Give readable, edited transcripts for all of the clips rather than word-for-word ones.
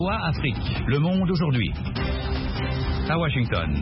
Afrique, le monde aujourd'hui. À Washington.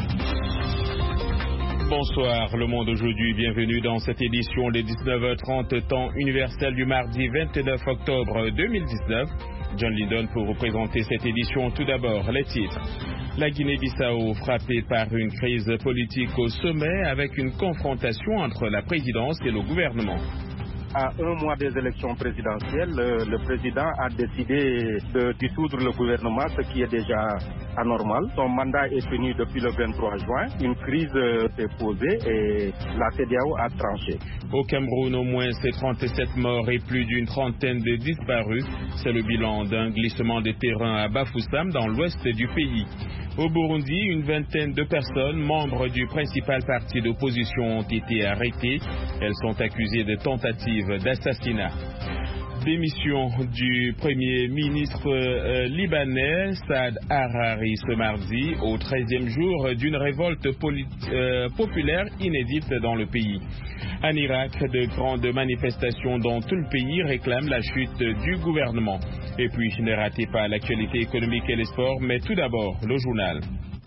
Bonsoir, le monde aujourd'hui. Bienvenue dans cette édition des 19h30, temps universel du mardi 29 octobre 2019. John Lydon pour vous présenter cette édition. Tout d'abord, les titres. La Guinée-Bissau frappée par une crise politique au sommet avec une confrontation entre la présidence et le gouvernement. À un mois des élections présidentielles, le président a décidé de dissoudre le gouvernement, ce qui est déjà anormal. Son mandat est tenu depuis le 23 juin. Une crise s'est posée et la CEDEAO a tranché. Au Cameroun, au moins 37 morts et plus d'une trentaine de disparus. C'est le bilan d'un glissement de terrain à Bafoussam dans l'ouest du pays. Au Burundi, une vingtaine de personnes, membres du principal parti d'opposition, ont été arrêtées. Elles sont accusées de tentative d'assassinat. Démission du Premier ministre libanais Saad Harari ce mardi, au 13e jour d'une révolte populaire inédite dans le pays. En Irak, de grandes manifestations dans tout le pays réclament la chute du gouvernement. Et puis, ne ratez pas l'actualité économique et les sports, mais tout d'abord, le journal.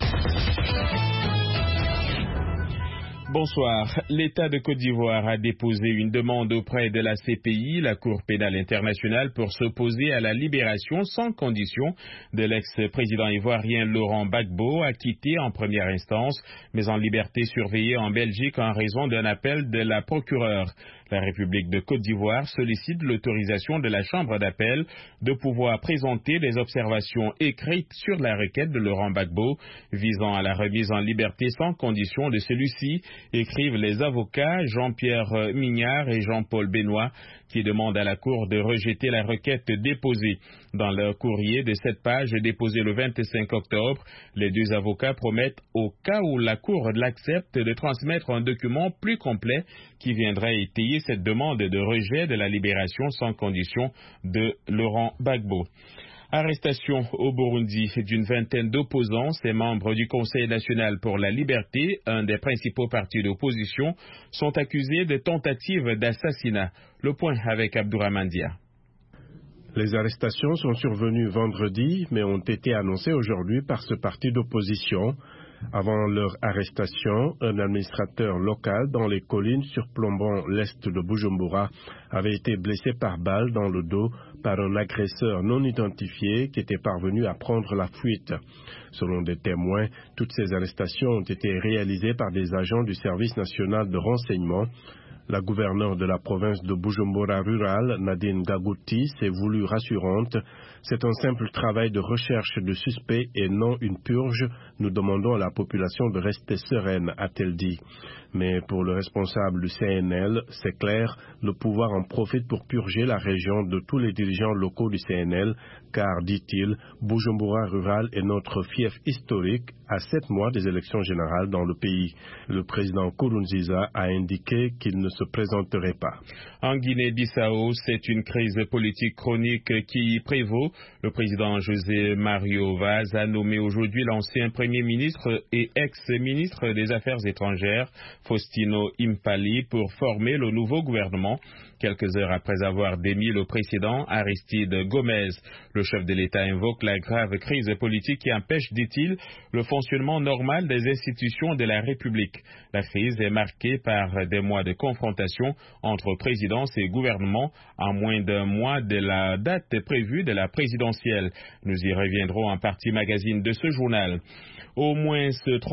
Bonsoir. L'État de Côte d'Ivoire a déposé une demande auprès de la CPI, la Cour pénale internationale, pour s'opposer à la libération sans condition de l'ex-président ivoirien Laurent Gbagbo, acquitté en première instance, mais en liberté surveillée en Belgique en raison d'un appel de la procureure. La République de Côte d'Ivoire sollicite l'autorisation de la Chambre d'appel de pouvoir présenter des observations écrites sur la requête de Laurent Gbagbo visant à la remise en liberté sans condition de celui-ci, écrivent les avocats Jean-Pierre Mignard et Jean-Paul Benoît, qui demandent à la Cour de rejeter la requête déposée. Dans leur courrier de 7 pages déposé le 25 octobre, les deux avocats promettent, au cas où la Cour l'accepte, de transmettre un document plus complet qui viendrait étayer cette demande de rejet de la libération sans condition de Laurent Gbagbo. Arrestation au Burundi d'une vingtaine d'opposants, ces membres du Conseil national pour la liberté, un des principaux partis d'opposition, sont accusés de tentative d'assassinat. Le point avec Abdourahmane Dia. Les arrestations sont survenues vendredi, mais ont été annoncées aujourd'hui par ce parti d'opposition. Avant leur arrestation, un administrateur local dans les collines surplombant l'est de Bujumbura avait été blessé par balle dans le dos par un agresseur non identifié qui était parvenu à prendre la fuite. Selon des témoins, toutes ces arrestations ont été réalisées par des agents du service national de renseignement. La gouverneure de la province de Bujumbura rurale, Nadine Gagouti, s'est voulue rassurante. C'est un simple travail de recherche de suspects et non une purge. Nous demandons à la population de rester sereine, a-t-elle dit. Mais pour le responsable du CNL, c'est clair, le pouvoir en profite pour purger la région de tous les dirigeants locaux du CNL, car, dit-il, Bujumbura rural est notre fief historique à 7 mois des élections générales dans le pays. Le président Nkurunziza a indiqué qu'il ne se présenterait pas. En Guinée-Bissau, c'est une crise politique chronique qui prévaut. Le président José Mario Vaz a nommé aujourd'hui l'ancien premier ministre et ex-ministre des Affaires étrangères, Faustino Impali, pour former le nouveau gouvernement. Quelques heures après avoir démis le précédent, Aristide Gomez, le chef de l'État invoque la grave crise politique qui empêche, dit-il, le fonctionnement normal des institutions de la République. La crise est marquée par des mois de confrontation entre présidence et gouvernement à moins d'un mois de la date prévue de la présidentielle. Nous y reviendrons en partie magazine de ce journal. Au moins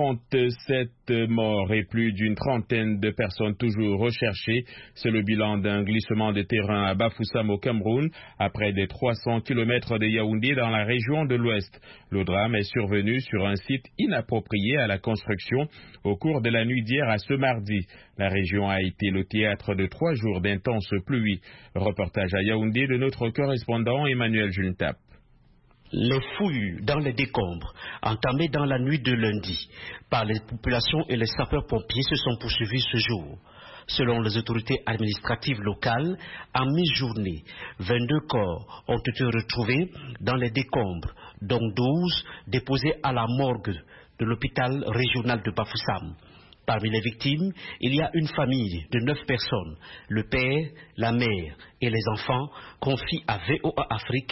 37 morts et plus d'une trentaine de personnes toujours recherchées. C'est le bilan d'un glissement de terrain à Bafoussam au Cameroun, à près de 300 km de Yaoundé dans la région de l'Ouest. Le drame est survenu sur un site inapproprié à la construction au cours de la nuit d'hier à ce mardi. La région a été le théâtre de 3 jours d'intenses pluies. Reportage à Yaoundé de notre correspondant Emmanuel Juntap. Les fouilles dans les décombres, entamées dans la nuit de lundi par les populations et les sapeurs-pompiers, se sont poursuivies ce jour. Selon les autorités administratives locales, en mi-journée, 22 corps ont été retrouvés dans les décombres, dont 12 déposés à la morgue de l'hôpital régional de Bafoussam. Parmi les victimes, il y a une famille de 9 personnes, le père, la mère et les enfants, confiés à VOA Afrique.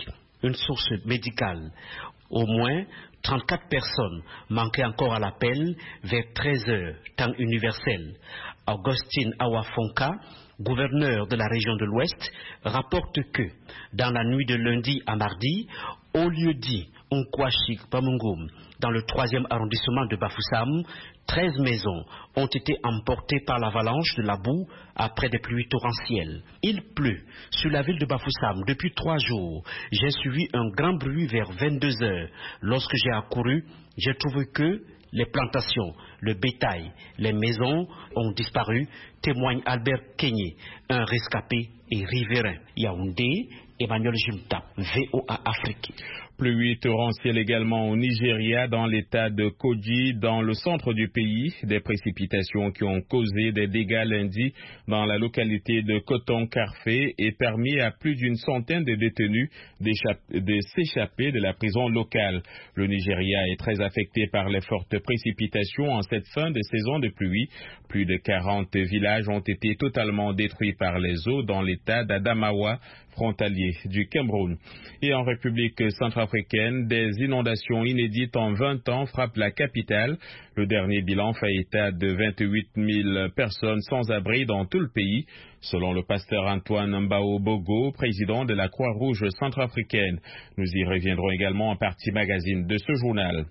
une source médicale. Au moins 34 personnes manquaient encore à l'appel vers 13 heures, temps universel. Augustine Awafonka, gouverneur de la région de l'Ouest, rapporte que dans la nuit de lundi à mardi, au lieu dit Nkwashik Pamungum, dans le 3e arrondissement de Bafoussam, 13 maisons ont été emportées par l'avalanche de la boue après des pluies torrentielles. Il pleut sur la ville de Bafoussam depuis 3 jours. J'ai suivi un grand bruit vers 22 heures. Lorsque j'ai accouru, j'ai trouvé que les plantations, le bétail, les maisons ont disparu, témoigne Albert Kenyé, un rescapé et riverain. Yaoundé, Emmanuel Jimta, VOA Afrique. Pluie torrentielle également au Nigeria, dans l'état de Kogi, dans le centre du pays. Des précipitations qui ont causé des dégâts lundi dans la localité de Koton-Karfé et permis à plus d'une centaine de détenus de s'échapper de la prison locale. Le Nigeria est très affecté par les fortes précipitations en cette fin de saison de pluie. Plus de 40 villages ont été totalement détruits par les eaux dans l'état d'Adamawa, frontalier du Cameroun. Et en République centrafricaine, des inondations inédites en 20 ans frappent la capitale. Le dernier bilan fait état de 28 000 personnes sans abri dans tout le pays, selon le pasteur Antoine Mbao Bogo, président de la Croix-Rouge centrafricaine. Nous y reviendrons également en partie magazine de ce journal.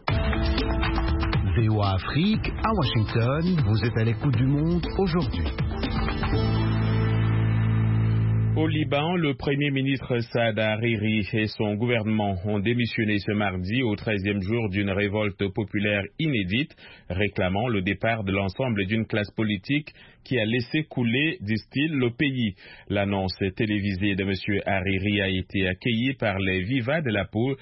VOA Afrique, à Washington, vous êtes à l'écoute du monde aujourd'hui. Au Liban, le Premier ministre Saad Hariri et son gouvernement ont démissionné ce mardi au 13e jour d'une révolte populaire inédite, réclamant le départ de l'ensemble d'une classe politique qui a laissé couler, disent-ils, le pays. L'annonce télévisée de M. Hariri a été accueillie par les vivats de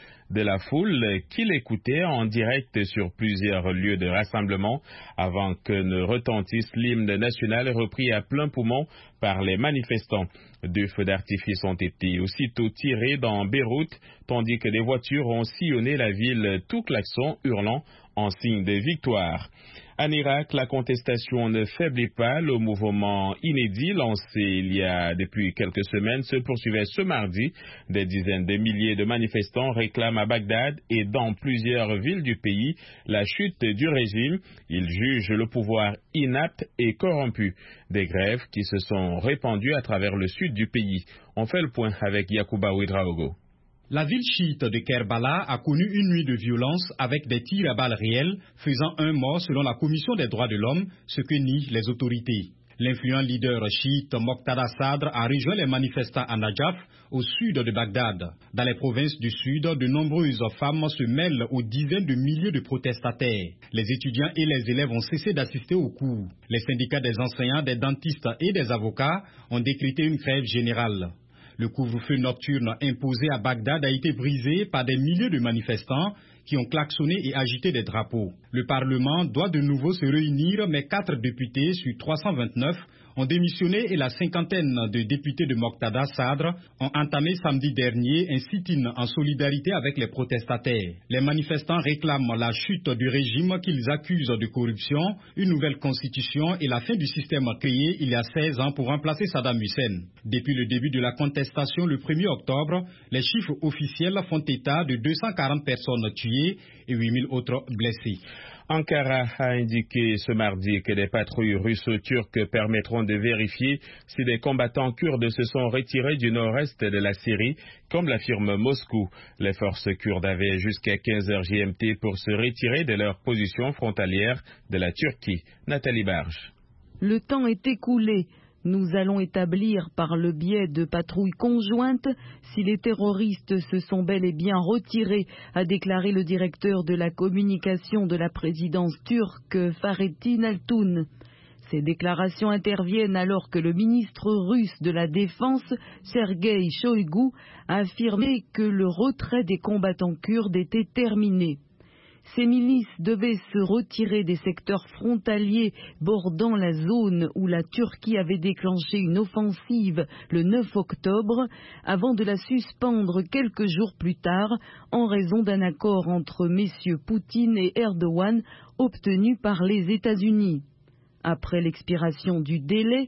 la foule qui l'écoutaient en direct sur plusieurs lieux de rassemblement avant que ne retentisse l'hymne national repris à plein poumon par les manifestants. 2 feux d'artifice ont été aussitôt tirés dans Beyrouth, tandis que des voitures ont sillonné la ville tout klaxon hurlant en signe de victoire. En Irak, la contestation ne faiblit pas. Le mouvement inédit lancé il y a depuis quelques semaines se poursuivait ce mardi. Des dizaines de milliers de manifestants réclament à Bagdad et dans plusieurs villes du pays la chute du régime. Ils jugent le pouvoir inapte et corrompu. Des grèves qui se sont répandues à travers le sud du pays. On fait le point avec Yacouba Ouedraogo. La ville chiite de Kerbala a connu une nuit de violence avec des tirs à balles réelles, faisant 1 mort selon la Commission des droits de l'homme, ce que nient les autorités. L'influent leader chiite Moqtada Sadr a rejoint les manifestants à Najaf, au sud de Bagdad. Dans les provinces du sud, de nombreuses femmes se mêlent aux dizaines de milliers de protestataires. Les étudiants et les élèves ont cessé d'assister aux cours. Les syndicats des enseignants, des dentistes et des avocats ont décrété une grève générale. Le couvre-feu nocturne imposé à Bagdad a été brisé par des milliers de manifestants qui ont klaxonné et agité des drapeaux. Le Parlement doit de nouveau se réunir, mais 4 députés sur 329 ont démissionné et la cinquantaine de députés de Moqtada Sadr ont entamé samedi dernier un sit-in en solidarité avec les protestataires. Les manifestants réclament la chute du régime qu'ils accusent de corruption, une nouvelle constitution et la fin du système créé il y a 16 ans pour remplacer Saddam Hussein. Depuis le début de la contestation le 1er octobre, les chiffres officiels font état de 240 personnes tuées et 8000 autres blessées. Ankara a indiqué ce mardi que des patrouilles russo-turques permettront de vérifier si des combattants kurdes se sont retirés du nord-est de la Syrie, comme l'affirme Moscou. Les forces kurdes avaient jusqu'à 15h GMT pour se retirer de leur position frontalière de la Turquie. Nathalie Barge. Le temps est écoulé. Nous allons établir par le biais de patrouilles conjointes si les terroristes se sont bel et bien retirés, a déclaré le directeur de la communication de la présidence turque, Fahrettin Altoun. Ces déclarations interviennent alors que le ministre russe de la Défense, Sergueï Shoïgu, a affirmé que le retrait des combattants kurdes était terminé. Ces milices devaient se retirer des secteurs frontaliers bordant la zone où la Turquie avait déclenché une offensive le 9 octobre avant de la suspendre quelques jours plus tard en raison d'un accord entre messieurs Poutine et Erdogan obtenu par les États-Unis. Après l'expiration du délai,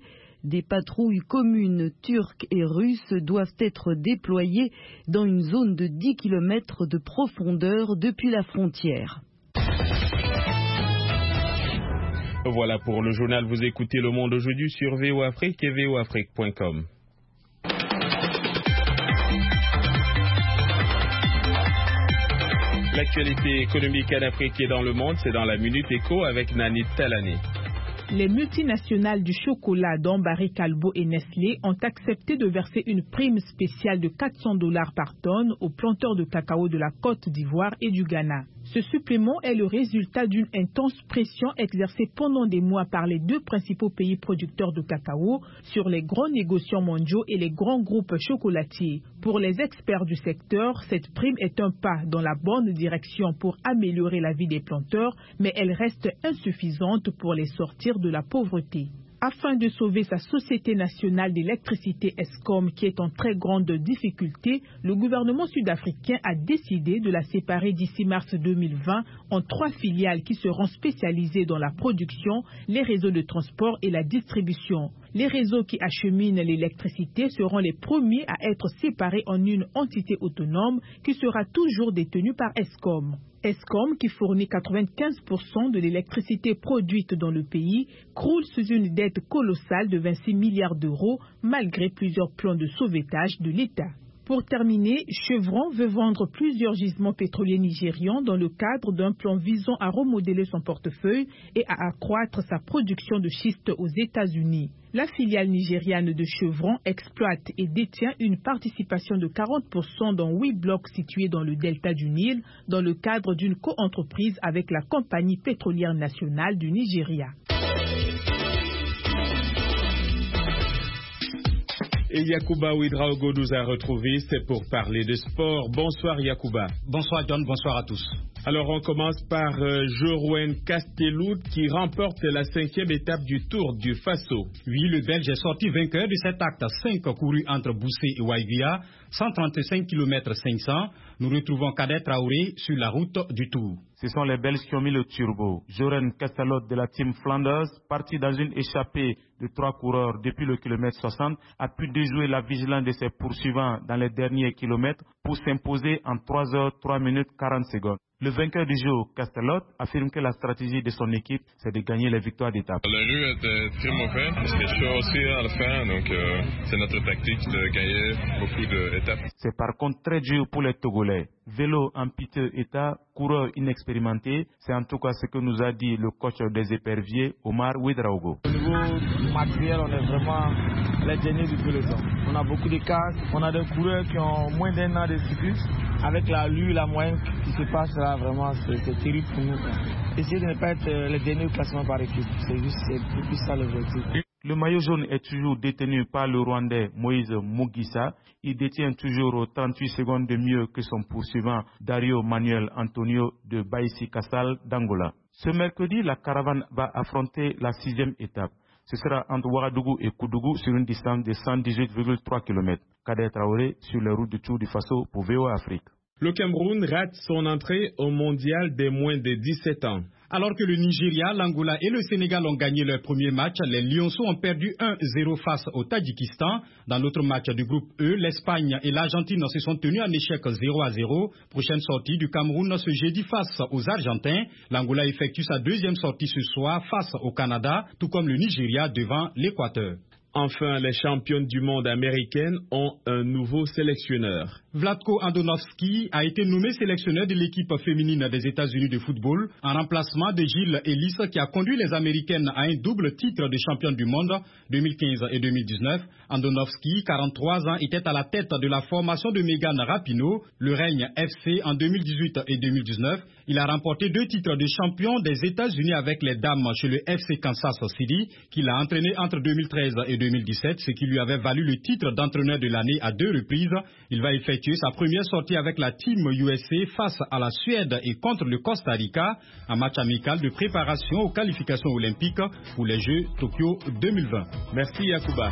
Des patrouilles communes turques et russes doivent être déployées dans une zone de 10 km de profondeur depuis la frontière. Voilà pour le journal. Vous écoutez Le Monde aujourd'hui sur VOA Afrique et voafrique.com. L'actualité économique en Afrique et dans le monde, c'est dans la Minute Éco avec Nanit Talani. Les multinationales du chocolat, dont Barry Callebaut et Nestlé, ont accepté de verser une prime spéciale de $400 par tonne aux planteurs de cacao de la Côte d'Ivoire et du Ghana. Ce supplément est le résultat d'une intense pression exercée pendant des mois par les deux principaux pays producteurs de cacao sur les grands négociants mondiaux et les grands groupes chocolatiers. Pour les experts du secteur, cette prime est un pas dans la bonne direction pour améliorer la vie des planteurs, mais elle reste insuffisante pour les sortir de la pauvreté. Afin de sauver sa Société nationale d'électricité Eskom qui est en très grande difficulté, le gouvernement sud-africain a décidé de la séparer d'ici mars 2020 en 3 filiales qui seront spécialisées dans la production, les réseaux de transport et la distribution. Les réseaux qui acheminent l'électricité seront les premiers à être séparés en une entité autonome qui sera toujours détenue par Eskom. Eskom, qui fournit 95% de l'électricité produite dans le pays, croule sous une dette colossale de 26 milliards d'euros malgré plusieurs plans de sauvetage de l'État. Pour terminer, Chevron veut vendre plusieurs gisements pétroliers nigérians dans le cadre d'un plan visant à remodeler son portefeuille et à accroître sa production de schiste aux États-Unis. La filiale nigériane de Chevron exploite et détient une participation de 40% dans 8 blocs situés dans le delta du Nil dans le cadre d'une coentreprise avec la compagnie pétrolière nationale du Nigeria. Et Yacouba Ouedraogo nous a retrouvés, c'est pour parler de sport. Bonsoir Yacouba. Bonsoir John, bonsoir à tous. Alors on commence par Jorwen Casteloud qui remporte la 5e étape du Tour du Faso. Oui, le Belge est sorti vainqueur de cet acte 5 couru entre Boussé et Waivia, 135 km 500. Nous retrouvons Kader Traoré sur la route du Tour. Ce sont les Belges qui ont mis le turbo. Jorwen Casteloud de la team Flanders, parti dans une échappée de 3 coureurs depuis le kilomètre 60, a pu déjouer la vigilance de ses poursuivants dans les derniers kilomètres pour s'imposer en 3 h 3 minutes 40 secondes. Le vainqueur du jour, Casteloud, affirme que la stratégie de son équipe, c'est de gagner les victoires d'étape. La rue était très mauvaise, parce que je suis aussi à la fin, donc c'est notre tactique de gagner beaucoup d'étapes. C'est par contre très dur pour les Togolais. Vélo en piteux état, coureur inexpérimenté, c'est en tout cas ce que nous a dit le coach des éperviers, Omar Ouedraogo. Au niveau matériel, on est vraiment les derniers du peloton. On a beaucoup de casques, on a des coureurs qui ont moins d'1 an de cyclisme. Avec la lue, la moyenne qui se passe là, vraiment, c'est terrible pour nous. Essayer de ne pas être les derniers au classement par équipe, c'est plus ça l'objectif. Le maillot jaune est toujours détenu par le Rwandais Moïse Mugisa. Il détient toujours 38 secondes de mieux que son poursuivant Dario Manuel Antonio de Baïsi Kassal d'Angola. Ce mercredi, la caravane va affronter la 6e étape. Ce sera entre Ouagadougou et Koudougou sur une distance de 118,3 km. Kader Traoré sur les routes du Tour du Faso pour VOA Afrique. Le Cameroun rate son entrée au mondial des moins de 17 ans. Alors que le Nigeria, l'Angola et le Sénégal ont gagné leur premier match, les Lionceaux ont perdu 1-0 face au Tadjikistan. Dans l'autre match du groupe E, l'Espagne et l'Argentine se sont tenus en échec 0-0. Prochaine sortie du Cameroun ce jeudi face aux Argentins. L'Angola effectue sa 2e sortie ce soir face au Canada, tout comme le Nigeria devant l'Équateur. Enfin, les championnes du monde américaines ont un nouveau sélectionneur. Vlatko Andonovski a été nommé sélectionneur de l'équipe féminine des États-Unis de football en remplacement de Jill Ellis qui a conduit les Américaines à un double titre de championne du monde 2015 et 2019. Andonovski, 43 ans, était à la tête de la formation de Megan Rapinoe, le Règne FC en 2018 et 2019. Il a remporté 2 titres de champion des États-Unis avec les dames chez le FC Kansas City, qu'il a entraîné entre 2013 et 2017, ce qui lui avait valu le titre d'entraîneur de l'année à 2 reprises. Il va effectuer sa première sortie avec la Team USA face à la Suède et contre le Costa Rica, un match amical de préparation aux qualifications olympiques pour les Jeux Tokyo 2020. Merci Yacouba.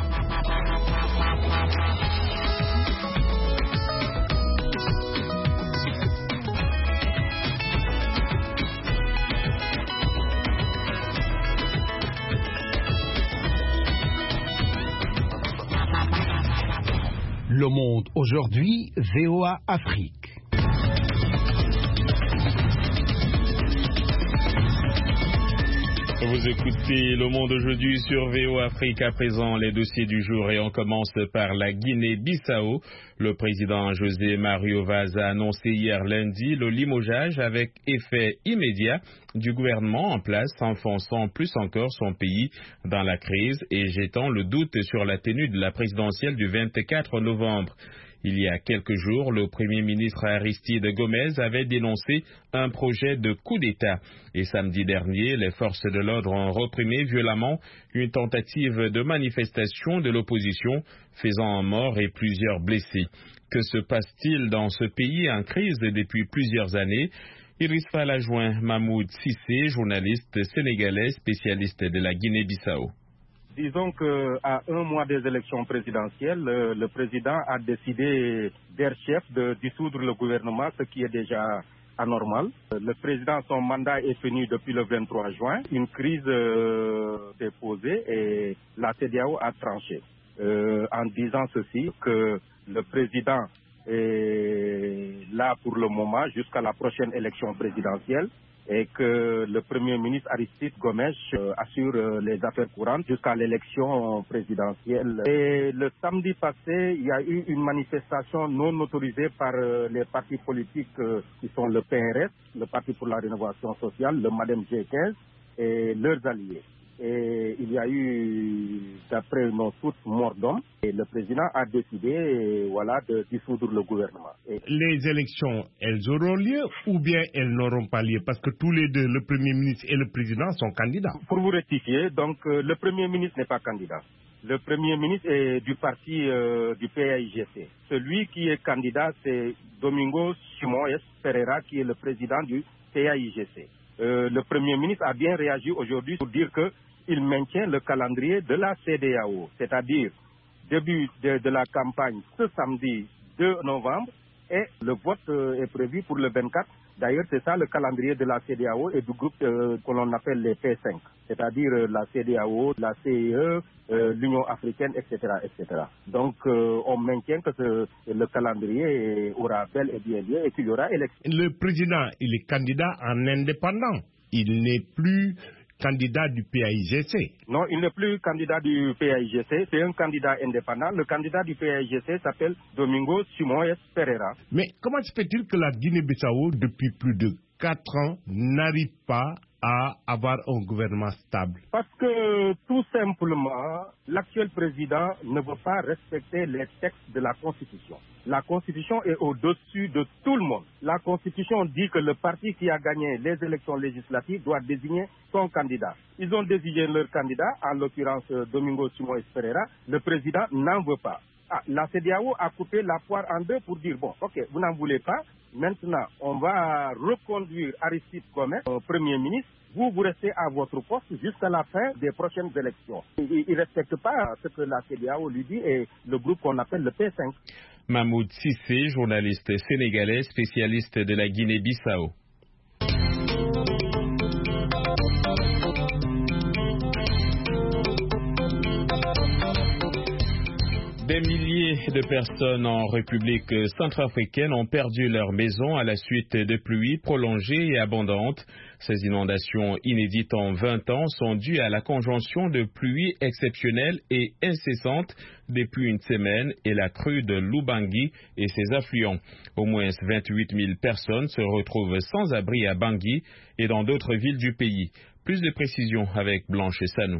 Le Monde aujourd'hui, VOA Afrique. Vous écoutez Le Monde aujourd'hui sur VOA Afrique. À présent, les dossiers du jour et on commence par la Guinée-Bissau. Le président José Mario Vaz a annoncé hier lundi le limogeage avec effet immédiat du gouvernement en place, enfonçant plus encore son pays dans la crise et jetant le doute sur la tenue de la présidentielle du 24 novembre. Il y a quelques jours, le Premier ministre Aristide Gomez avait dénoncé un projet de coup d'État. Et samedi dernier, les forces de l'ordre ont réprimé violemment une tentative de manifestation de l'opposition, faisant un mort et plusieurs blessés. Que se passe-t-il dans ce pays en crise depuis plusieurs années? Iris Fall a joint Mahmoud Cissé, journaliste sénégalais spécialiste de la Guinée-Bissau. Disons qu'à un mois des élections présidentielles, le président a décidé d'air chef de dissoudre le gouvernement, ce qui est déjà anormal. Le président, son mandat est fini depuis le 23 juin. Une crise s'est posée et la CEDEAO a tranché en disant ceci, que le président est là pour le moment jusqu'à la prochaine élection présidentielle et que le Premier ministre Aristide Gomez assure les affaires courantes jusqu'à l'élection présidentielle. Et le samedi passé, il y a eu une manifestation non autorisée par les partis politiques qui sont le PRS, le Parti pour la Rénovation Sociale, le MADEM G15 et leurs alliés. Et il y a eu, d'après nos sources, mort d'hommes. Et le président a décidé de dissoudre le gouvernement. Les élections, elles auront lieu ou bien elles n'auront pas lieu? Parce que tous les deux, le Premier ministre et le président, sont candidats. Pour vous rectifier, donc le Premier ministre n'est pas candidat. Le Premier ministre est du parti du PAIGC. Celui qui est candidat, c'est Domingo Simoes Pereira, qui est le président du PAIGC. Le Premier ministre a bien réagi aujourd'hui pour dire qu'il maintient le calendrier de la CEDEAO, c'est-à-dire début de la campagne ce samedi 2 novembre et le vote est prévu pour le 24. D'ailleurs, c'est ça le calendrier de la CEDEAO et du groupe que l'on appelle les P5, c'est-à-dire la CEDEAO, la CEE, l'Union africaine, etc., etc. Donc, on maintient que le calendrier aura bel et bien lieu et qu'il y aura élection. Le président, il est candidat en indépendant. Il n'est plus candidat du PAIGC. Non, il n'est plus candidat du PAIGC, c'est un candidat indépendant. Le candidat du PAIGC s'appelle Domingo Simoes Pereira. Mais comment se fait-il que la Guinée-Bissau, depuis plus de 4 ans, n'arrive pas à avoir un gouvernement stable? Parce que, tout simplement, l'actuel président ne veut pas respecter les textes de la Constitution. La Constitution est au-dessus de tout le monde. La Constitution dit que le parti qui a gagné les élections législatives doit désigner son candidat. Ils ont désigné leur candidat, en l'occurrence Domingo Simoes Pereira. Le président n'en veut pas. La CEDEAO a coupé la poire en deux pour dire, bon, ok, vous n'en voulez pas, maintenant on va reconduire Aristide Gomez, Premier ministre, vous restez à votre poste jusqu'à la fin des prochaines élections. Il ne respecte pas ce que la CEDEAO lui dit et le groupe qu'on appelle le P5. Mahmoud Cissé, journaliste sénégalais, spécialiste de la Guinée-Bissau. Des milliers de personnes en République centrafricaine ont perdu leur maison à la suite de pluies prolongées et abondantes. Ces inondations inédites en 20 ans sont dues à la conjonction de pluies exceptionnelles et incessantes depuis une semaine et la crue de l'Ubangi et ses affluents. Au moins 28 000 personnes se retrouvent sans abri à Bangui et dans d'autres villes du pays. Plus de précisions avec Blanche Sanou.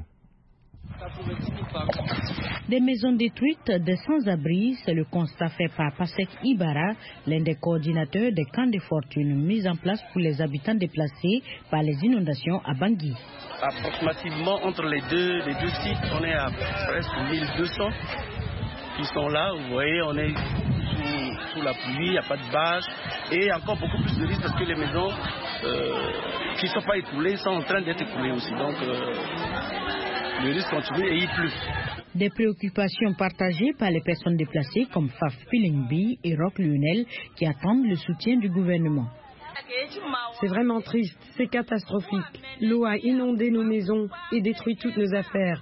Des maisons détruites, des sans-abri, c'est le constat fait par Pasek Ibara, l'un des coordinateurs des camps de fortune mis en place pour les habitants déplacés par les inondations à Bangui. Approximativement entre les deux sites, on est à presque 1200 qui sont là. Vous voyez, on est sous la pluie, il n'y a pas de bâche et encore beaucoup plus de risques parce que les maisons qui ne sont pas écoulées sont en train d'être écoulées aussi. Donc, le risque continue et il pleut. Des préoccupations partagées par les personnes déplacées comme Faf Pilingbi et Roch Lionel qui attendent le soutien du gouvernement. C'est vraiment triste, c'est catastrophique. L'eau a inondé nos maisons et détruit toutes nos affaires.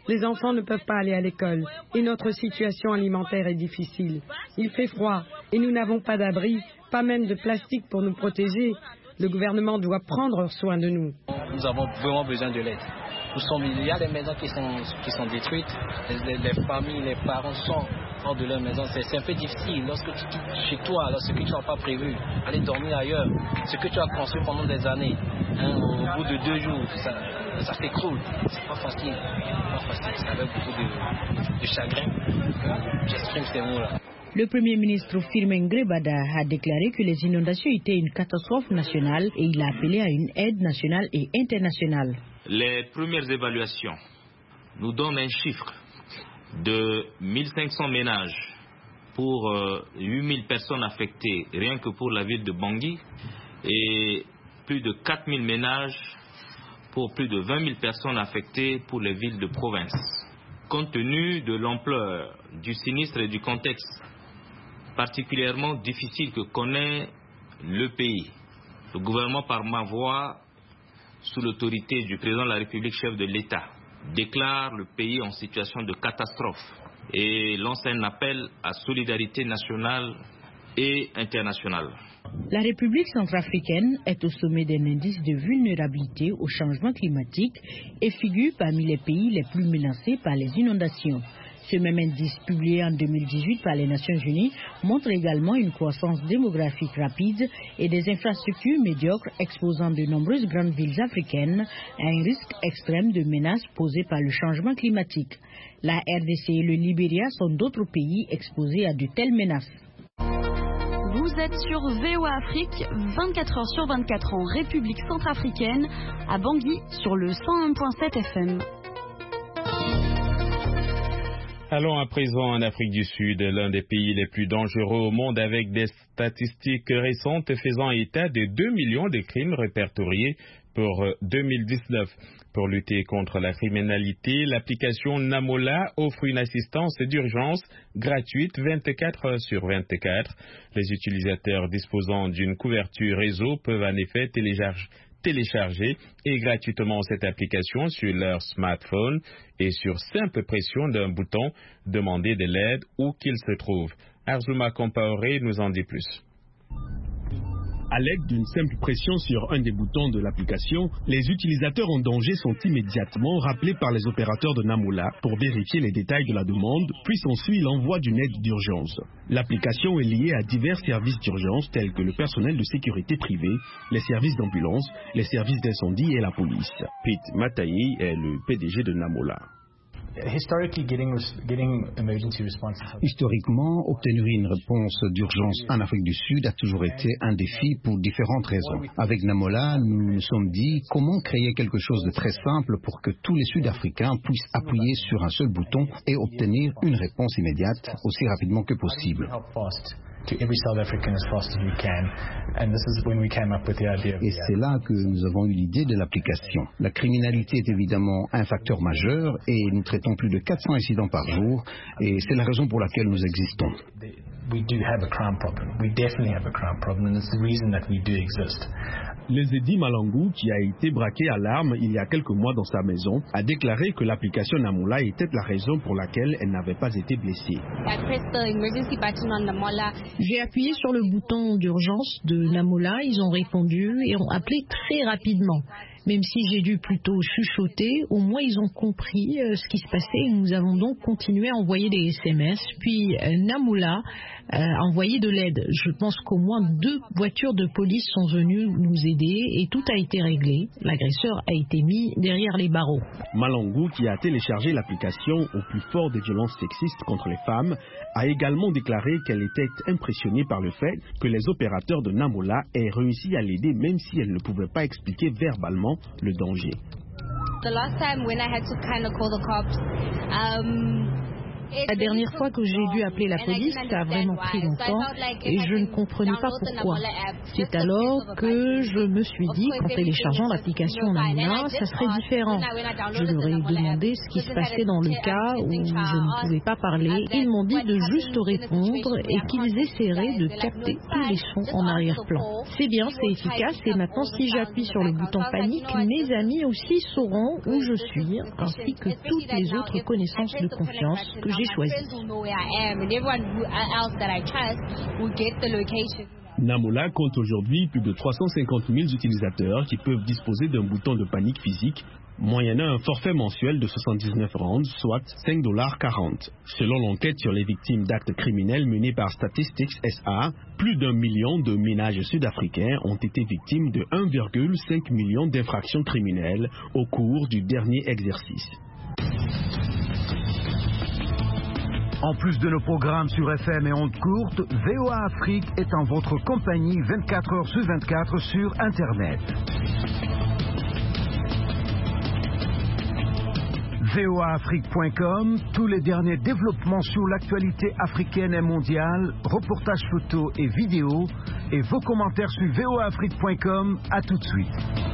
Les enfants ne peuvent pas aller à l'école et notre situation alimentaire est difficile. Il fait froid et nous n'avons pas d'abri, pas même de plastique pour nous protéger. Le gouvernement doit prendre soin de nous. Nous avons vraiment besoin de l'aide. Il y a des maisons qui sont détruites, les familles, les parents sont hors de leur maison. C'est un peu difficile lorsque tu quittes chez toi, lorsque tu n'as pas prévu, aller dormir ailleurs. Ce que tu as construit pendant des années, au bout de 2 jours, ça s'écroule. C'est pas facile. C'est avec beaucoup de chagrin que j'exprime ces mots-là. Le Premier ministre Firmin Grebada a déclaré que les inondations étaient une catastrophe nationale et il a appelé à une aide nationale et internationale. Les premières évaluations nous donnent un chiffre de 1500 ménages pour 8000 personnes affectées rien que pour la ville de Bangui et plus de 4000 ménages pour plus de 20 000 personnes affectées pour les villes de province. Compte tenu de l'ampleur du sinistre et du contexte particulièrement difficile que connaît le pays, le gouvernement par ma voix, sous l'autorité du président de la République, chef de l'État, déclare le pays en situation de catastrophe et lance un appel à solidarité nationale et internationale. La République centrafricaine est au sommet d'un indice de vulnérabilité au changement climatique et figure parmi les pays les plus menacés par les inondations. Ce même indice, publié en 2018 par les Nations Unies, montre également une croissance démographique rapide et des infrastructures médiocres exposant de nombreuses grandes villes africaines à un risque extrême de menaces posées par le changement climatique. La RDC et le Libéria sont d'autres pays exposés à de telles menaces. Vous êtes sur VOA Afrique, 24 heures sur 24 en République centrafricaine, à Bangui sur le 101.7 FM. Allons à présent en Afrique du Sud, l'un des pays les plus dangereux au monde, avec des statistiques récentes faisant état de 2 millions de crimes répertoriés pour 2019. Pour lutter contre la criminalité, l'application Namola offre une assistance d'urgence gratuite 24 heures sur 24. Les utilisateurs disposant d'une couverture réseau peuvent en effet télécharger et gratuitement cette application sur leur smartphone et sur simple pression d'un bouton demander de l'aide où qu'il se trouve. Arzuma Compaoré nous en dit plus. À l'aide d'une simple pression sur un des boutons de l'application, les utilisateurs en danger sont immédiatement rappelés par les opérateurs de Namola pour vérifier les détails de la demande, puis s'ensuit l'envoi d'une aide d'urgence. L'application est liée à divers services d'urgence tels que le personnel de sécurité privée, les services d'ambulance, les services d'incendie et la police. Pete Matayi est le PDG de Namola. Historiquement, obtenir une réponse d'urgence en Afrique du Sud a toujours été un défi pour différentes raisons. Avec Namola, nous nous sommes dit comment créer quelque chose de très simple pour que tous les Sud-Africains puissent appuyer sur un seul bouton et obtenir une réponse immédiate aussi rapidement que possible. To every South African as fast as we can. And this is when we came up with the idea of Et c'est là que nous avons eu l'idée de l'application. La criminalité est évidemment un facteur majeur et nous traitons plus de 400 incidents par jour et c'est la raison pour laquelle nous existons. We do have a crime problem. We definitely have a crime problem and it's the reason that we do exist. Lezedi Malangou, qui a été braqué à l'arme il y a quelques mois dans sa maison, a déclaré que l'application Namola était la raison pour laquelle elle n'avait pas été blessée. J'ai appuyé sur le bouton d'urgence de Namola, ils ont répondu et ont appelé très rapidement. Même si j'ai dû plutôt chuchoter, au moins ils ont compris ce qui se passait et nous avons donc continué à envoyer des SMS. Puis Namola a envoyé de l'aide. Je pense qu'au moins 2 voitures de police sont venues nous aider et tout a été réglé. L'agresseur a été mis derrière les barreaux. Malangou, qui a téléchargé l'application au plus fort des violences sexistes contre les femmes, a également déclaré qu'elle était impressionnée par le fait que les opérateurs de Namola aient réussi à l'aider même si elle ne pouvait pas expliquer verbalement le danger. The last time when I had to kind of call the cops, La dernière fois que j'ai dû appeler la police, ça a vraiment pris longtemps et je ne comprenais pas pourquoi. C'est alors que je me suis dit qu'en téléchargeant l'application Namoula, ça serait différent. Je leur ai demandé ce qui se passait dans le cas où je ne pouvais pas parler. Ils m'ont dit de juste répondre et qu'ils essaieraient de capter tous les sons en arrière-plan. C'est bien, c'est efficace et maintenant si j'appuie sur le bouton panique, mes amis aussi sauront où je suis, ainsi que toutes les autres connaissances de confiance que j'ai choisies. Namoula compte aujourd'hui plus de 350 000 utilisateurs qui peuvent disposer d'un bouton de panique physique, moyennant un forfait mensuel de 79 rands, soit $5,40. Selon l'enquête sur les victimes d'actes criminels menée par Statistics SA, plus d'1 million de ménages sud-africains ont été victimes de 1,5 million d'infractions criminelles au cours du dernier exercice. En plus de nos programmes sur FM et ondes courtes, VOA Afrique est en votre compagnie 24 heures sur 24 sur Internet. voaafrique.com, tous les derniers développements sur l'actualité africaine et mondiale, reportages photos et vidéos, et vos commentaires sur voaafrique.com. À tout de suite.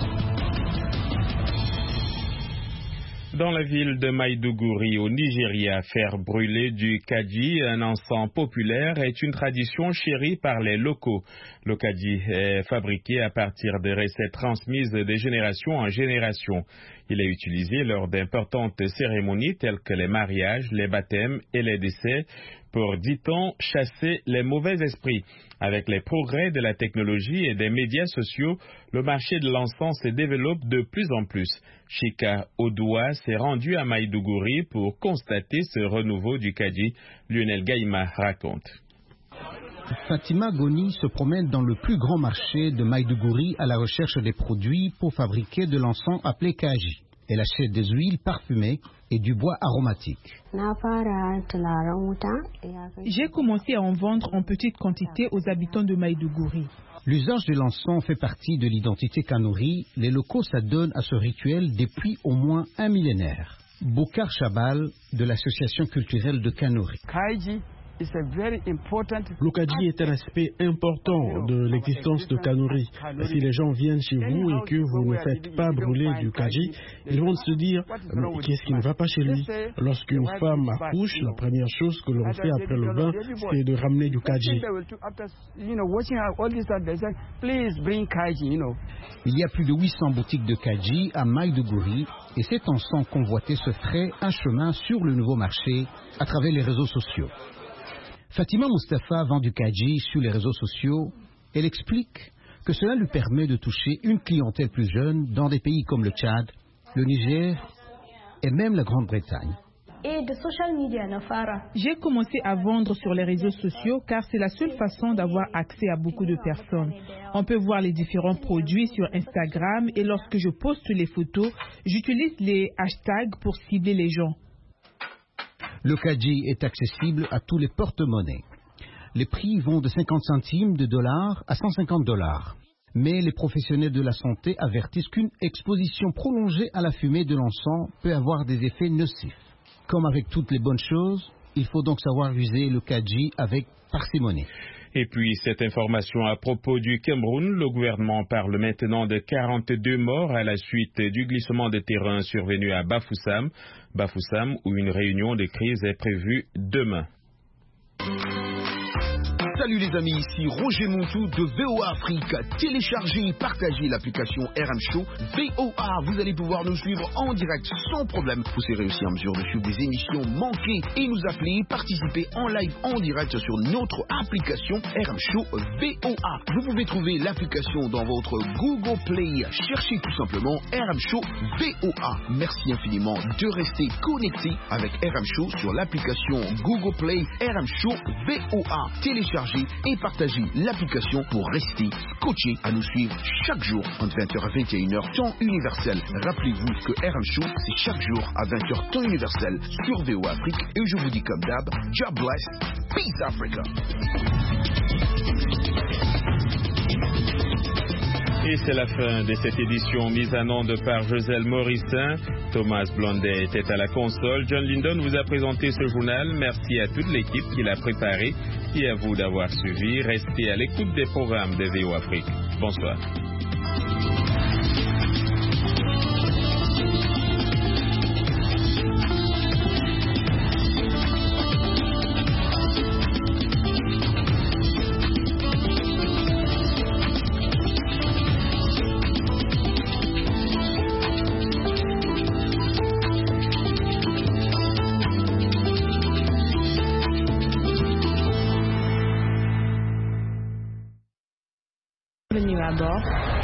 Dans la ville de Maïdougouri, au Nigeria, faire brûler du kadji, un encens populaire, est une tradition chérie par les locaux. Le kadji est fabriqué à partir de recettes transmises de génération en génération. Il est utilisé lors d'importantes cérémonies telles que les mariages, les baptêmes et les décès pour, dit-on, chasser les mauvais esprits. Avec les progrès de la technologie et des médias sociaux, le marché de l'encens se développe de plus en plus. Chika Odoua s'est rendu à Maïdougouri pour constater ce renouveau du kadji. Lionel Gaïma raconte. Fatima Goni se promène dans le plus grand marché de Maïdougouri à la recherche des produits pour fabriquer de l'encens appelé kaji. Elle achète des huiles parfumées et du bois aromatique. J'ai commencé à en vendre en petite quantité aux habitants de Maïdougouri. L'usage de l'encens fait partie de l'identité kanuri. Les locaux s'adonnent à ce rituel depuis au moins un millénaire. Bokar Chabal de l'association culturelle de Kanuri. Le kadji est un aspect important de l'existence de Kanuri. Si les gens viennent chez vous et que vous ne faites pas brûler du kadji, ils vont se dire qu'est-ce qui ne va pas chez lui. Lorsqu'une femme accouche, la première chose que l'on fait après le bain, c'est de ramener du kadji. Il y a plus de 800 boutiques de kadji à Maïdougouri et cet encens convoité se ferait un chemin sur le nouveau marché à travers les réseaux sociaux. Fatima Mustafa vend du kadji sur les réseaux sociaux. Elle explique que cela lui permet de toucher une clientèle plus jeune dans des pays comme le Tchad, le Niger et même la Grande-Bretagne. J'ai commencé à vendre sur les réseaux sociaux car c'est la seule façon d'avoir accès à beaucoup de personnes. On peut voir les différents produits sur Instagram et lorsque je poste les photos, j'utilise les hashtags pour cibler les gens. Le kadji est accessible à tous les porte-monnaies. Les prix vont de 50 centimes de dollars à $150. Mais les professionnels de la santé avertissent qu'une exposition prolongée à la fumée de l'encens peut avoir des effets nocifs. Comme avec toutes les bonnes choses, il faut donc savoir user le kadji avec parcimonie. Et puis, cette information à propos du Cameroun, le gouvernement parle maintenant de 42 morts à la suite du glissement de terrain survenu à Bafoussam, où une réunion de crise est prévue demain. Salut les amis, ici Roger Montou de VOA Afrique. Téléchargez et partagez l'application RM Show VOA. Vous allez pouvoir nous suivre en direct sans problème. Vous serez aussi en mesure de suivre des émissions manquées et nous appeler, participer en live en direct sur notre application RM Show VOA. Vous pouvez trouver l'application dans votre Google Play. Cherchez tout simplement RM Show VOA. Merci infiniment de rester connecté avec RM Show sur l'application Google Play RM Show VOA. Téléchargez et partagez l'application pour rester scotché à nous suivre chaque jour entre 20h à 21h temps universel. Rappelez-vous que RM Show c'est chaque jour à 20h temps universel sur VOA Afrique et je vous dis comme d'hab, God bless, peace Africa. Et c'est la fin de cette édition mise en onde par Joselle Morissin. Thomas Blondet était à la console. John Lindon vous a présenté ce journal. Merci à toute l'équipe qui l'a préparé et à vous d'avoir suivi. Restez à l'écoute des programmes de VOA Afrique. Bonsoir. Bienvenue à bord.